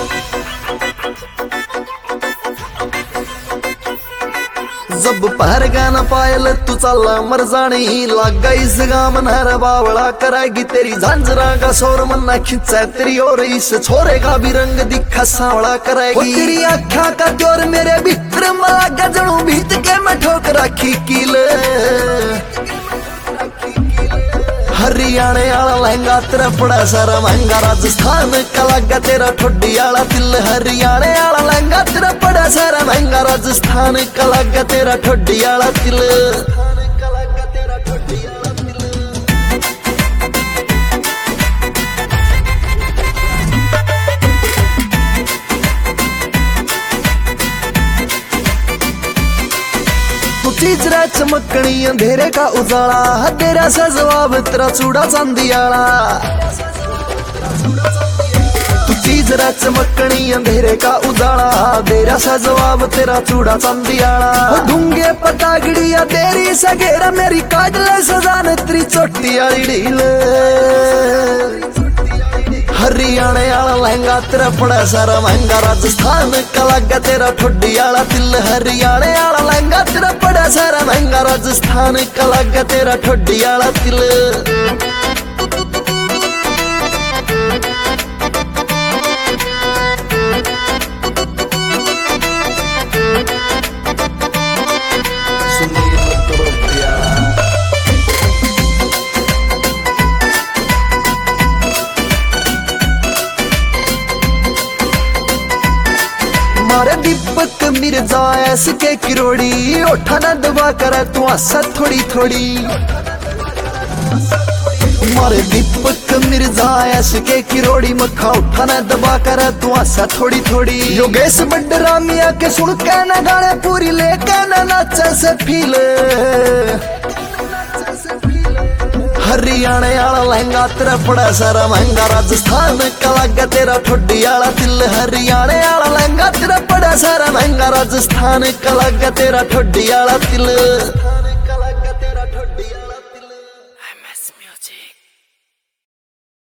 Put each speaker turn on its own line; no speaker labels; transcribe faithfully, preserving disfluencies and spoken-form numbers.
जब पहर गाना पायल तू चला मर जानी लग गई सगाम नहर बावड़ा कराएगी तेरी झांझरा का शोर मन्ना खिंचा तेरी और इस छोरे का भी रंग दिखा सावड़ा कराएगी तेरी आँखा का जोर मेरे भीतर मला गजड़ू भीत के मैं ठोक रखी कील हरियाणे आला लहंगा तेरा बड़ा सारा महंगा राजस्थान का लगा तेरा ठोडी आला दिल हरियाणे आला लहंगा तेरा बड़ा सारा महंगा राजस्थान का लगा तेरा ठोडी आला दिल चीज रे चमकनी अंधेरे का उजाला तेरा सा जवाब तेरा चूड़ा चांदी आला तू चीज रे चमकनी अंधेरे का उजाला तेरा सा जवाब तेरा चूड़ा चांदी आला ढूंगे पतागड़िया तेरी सगेरा मेरी काटले सजान तेरी चोटी आली ढील हरियाणे आला लहंगा तेरा बड़ा सारा महंगा राजस्थान का लगा तेरा ठोडी आला दिल हरियाणे आला लहंगा तेरा बड़ा सारा महंगा राजस्थान का लगा तेरा ठोडी आला दिल मारे दीपक मिर्जा ऐस के किरोड़ी ओठा न दबा कर तू आशा थोड़ी थोड़ी मारे दीपक मिर्जा ऐस के किरोड़ी मखा उठा न दबा कर तू आशा थोड़ी थोड़ी योगेश बड्डरा मिया के सुन के न गाने पूरी लेके न नाचे से फील हरियाणे आला लहंगा तेरा बड़ा सारा महंगा राजस्थान का लगा तेरा ठोडी आला दिल हरियाणे आला लहंगा तेरा बड़ा सारा महंगा राजस्थान का लगा तेरा ठोडी आला दिल।